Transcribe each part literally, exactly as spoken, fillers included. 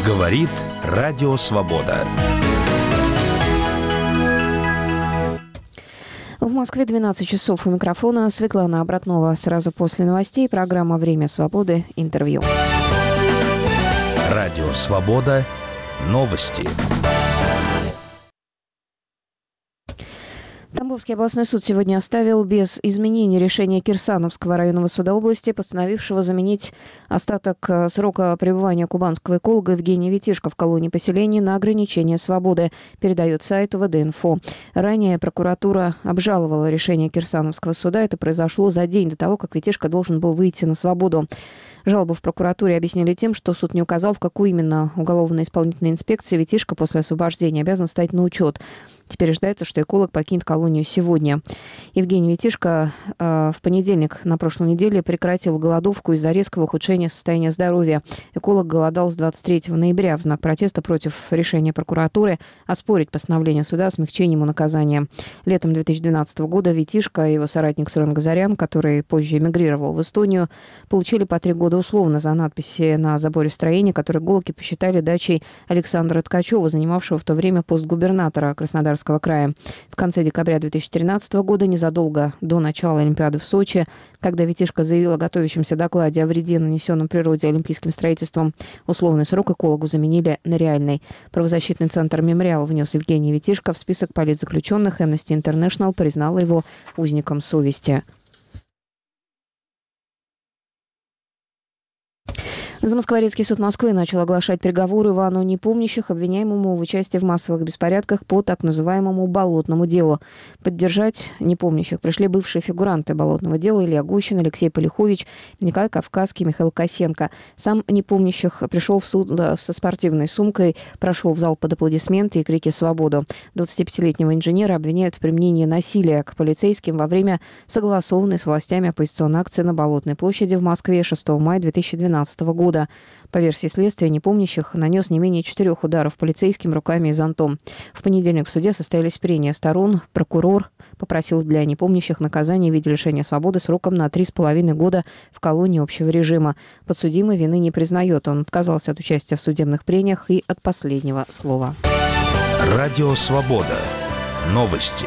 Говорит Радио Свобода. В Москве двенадцать часов. У микрофона Светлана Обратнова. Сразу после новостей программа «Время свободы». Интервью. Радио Свобода. Новости. Тамбовский областной суд сегодня оставил без изменений решение Кирсановского районного суда области, постановившего заменить остаток срока пребывания кубанского эколога Евгения Витишко в колонии поселений на ограничение свободы, передает сайт ВД-инфо. Ранее прокуратура обжаловала решение Кирсановского суда. Это произошло за день до того, как Витишко должен был выйти на свободу. Жалобу в прокуратуре объяснили тем, что суд не указал, в какую именно уголовно-исполнительной инспекции Витишко после освобождения обязан стать на учет. Теперь ожидается, что эколог покинет колонию сегодня. Евгений Витишко э, в понедельник на прошлой неделе прекратил голодовку из-за резкого ухудшения состояния здоровья. Эколог голодал с двадцать третьего ноября в знак протеста против решения прокуратуры оспорить постановление суда о смягчении ему наказания. Летом две тысячи двенадцатого года Витишко и его соратник Сурен Газарян, который позже эмигрировал в Эстонию, получили по три года условно за надписи на заборе строения, которые экологи посчитали дачей Александра Ткачева, занимавшего в то время пост губернатора Краснодарского края. В конце декабря две тысячи тринадцатого года, незадолго до начала Олимпиады в Сочи, когда Витишко заявил о готовящемся докладе о вреде, нанесенном природе олимпийским строительством, условный срок экологу заменили на реальный. Правозащитный центр «Мемориал» внес Евгения Витишко в список политзаключенных. Amnesty International признала его узником совести. Замоскворецкий суд Москвы начал оглашать приговор Ивану Непомнящих, обвиняемому в участии в массовых беспорядках по так называемому «болотному делу». Поддержать Непомнящих пришли бывшие фигуранты болотного дела: Илья Гущин, Алексей Полихович, Николай Кавказский, Михаил Косенко. Сам Непомнящих пришел в суд со спортивной сумкой, прошел в зал под аплодисменты и крики «Свободу». двадцатипятилетнего инженера обвиняют в применении насилия к полицейским во время согласованной с властями оппозиционной акции на Болотной площади в Москве шестого мая две тысячи двенадцатого года. По версии следствия, Непомнящих нанес не менее четырех ударов полицейским руками и зонтом. В понедельник в суде состоялись прения сторон. Прокурор попросил для Непомнящих наказание в виде лишения свободы сроком на три с половиной года в колонии общего режима. Подсудимый вины не признает. Он отказался от участия в судебных прениях и от последнего слова. Радио Свобода. Новости.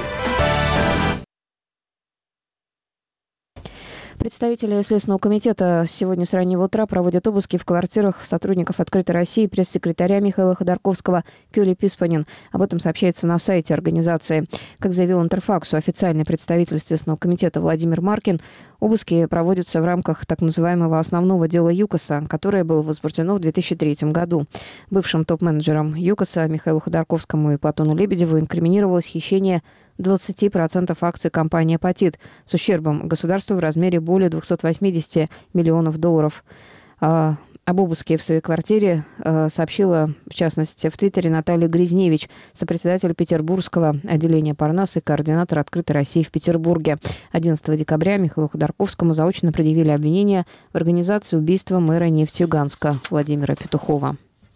Представители Следственного комитета сегодня с раннего утра проводят обыски в квартирах сотрудников «Открытой России» пресс-секретаря Михаила Ходорковского Кюли Писпанин. Об этом сообщается на сайте организации. Как заявил Интерфаксу официальный представитель Следственного комитета Владимир Маркин, обыски проводятся в рамках так называемого основного дела ЮКОСа, которое было возбуждено в две тысячи третьем году. Бывшим топ-менеджерам ЮКОСа Михаилу Ходорковскому и Платону Лебедеву инкриминировалось хищение двадцать процентов акций компании «Апатит» с ущербом государству в размере более двести восемьдесят миллионов долларов. А, об обыске в своей квартире а, сообщила, в частности, в Твиттере Наталья Гризневич, сопредседатель петербургского отделения Парнас и координатор «Открытой России» в Петербурге. одиннадцатого декабря Михаилу Ходорковскому заочно предъявили обвинение в организации убийства мэра Нефтеюганска Владимира Петухова.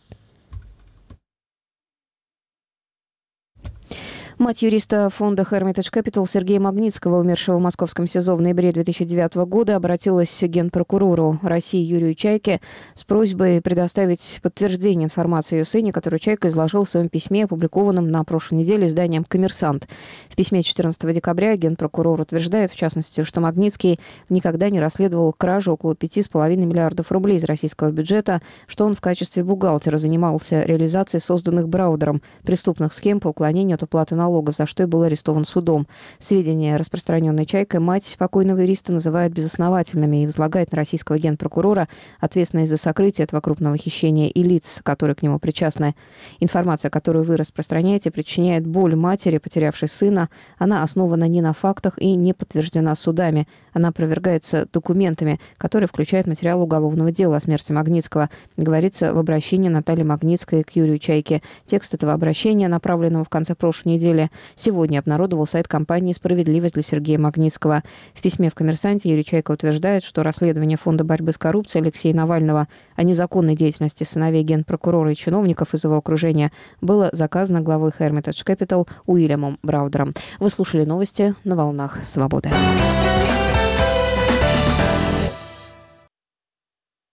Мать юриста фонда Hermitage Capital Сергея Магнитского, умершего в московском СИЗО в ноябре две тысячи девятого года, обратилась к генпрокурору России Юрию Чайке с просьбой предоставить подтверждение информации о ее сыне, которую Чайка изложил в своем письме, опубликованном на прошлой неделе изданием «Коммерсант». В письме четырнадцатого декабря генпрокурор утверждает, в частности, что Магнитский никогда не расследовал кражу около пяти с половиной миллиардов рублей из российского бюджета, что он в качестве бухгалтера занимался реализацией созданных Браудером преступных схем по уклонению от уплаты налогов, за что и был арестован судом. Сведения, распространенные Чайкой, мать покойного юриста называет безосновательными и возлагает на российского генпрокурора ответственность за сокрытие этого крупного хищения и лиц, которые к нему причастны. Информация, которую вы распространяете, причиняет боль матери, потерявшей сына. Она основана не на фактах и не подтверждена судами. Она опровергается документами, которые включают материал уголовного дела о смерти Магнитского, говорится в обращении Натальи Магнитской к Юрию Чайке. Текст этого обращения, направленного в конце прошлой недели, сегодня обнародовал сайт компании «Справедливость» для Сергея Магнитского. В письме в «Коммерсанте» Юрий Чайка утверждает, что расследование Фонда борьбы с коррупцией Алексея Навального о незаконной деятельности сыновей генпрокурора и чиновников из его окружения было заказано главой Hermitage Capital Уильямом Браудером. Вы слушали новости на волнах «Свободы».